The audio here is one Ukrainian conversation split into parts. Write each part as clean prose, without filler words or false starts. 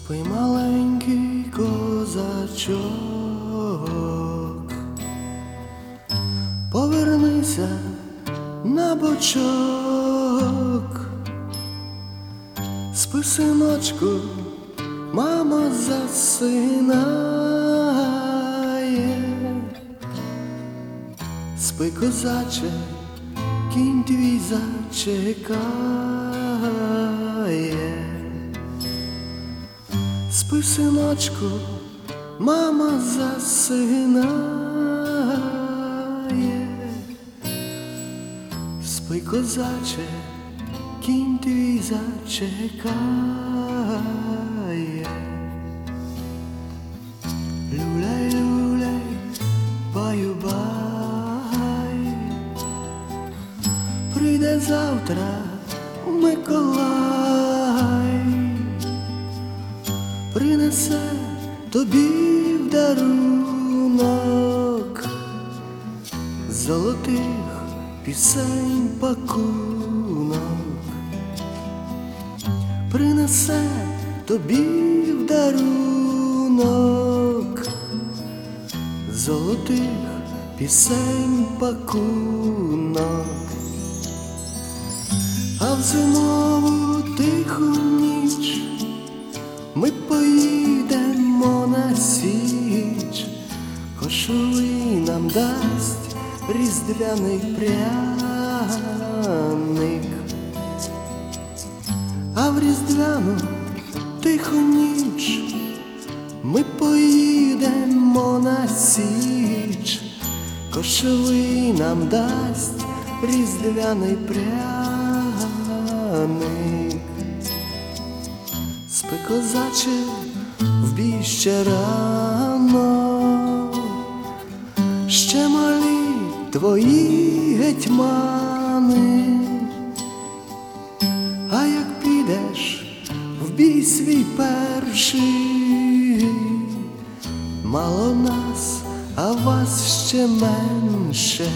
Спи, маленький козачок, повернися на бочок. Спи, синочку, мама засинає. Спи, козаче, кінь твій зачекає. Спи, синочку, мама засинає. Спи, козаче, кінь твій зачекає. Люляй, люляй, баю-бай, прийде завтра Миколай, принесе тобі в дарунок золотих пісень пакунок. Принесе тобі в дарунок золотих пісень пакунок. А в зимову тиху ніч ми поїдемо на Січ. Кошовий нам дасть різдвяний пряник. А в різдвяну тиху ніч ми поїдемо на Січ. Кошовий нам дасть різдвяний пряник. Спи, козаче, в бій ще рано, ще малі твої гетьмани. А як підеш в бій свій перший, мало нас, а вас ще менше.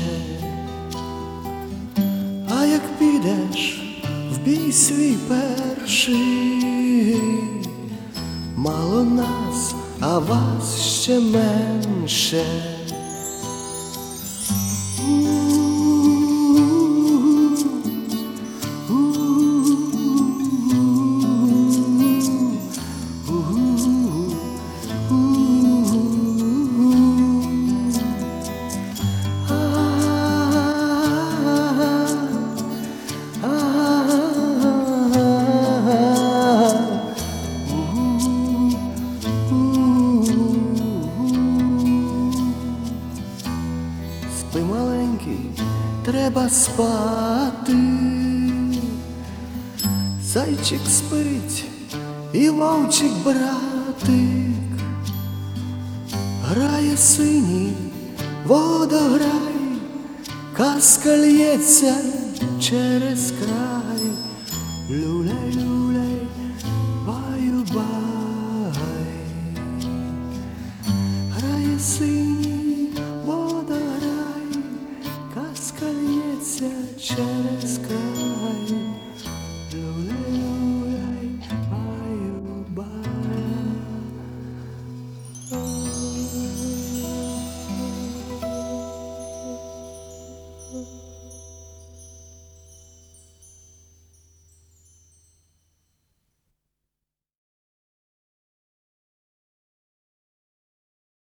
А як підеш в бій свій перший, мало нас, а вас ще менше. Спи, маленький, треба спати. Зайчик спить і вовчик братик. Грає синій водограй, казка лється через край.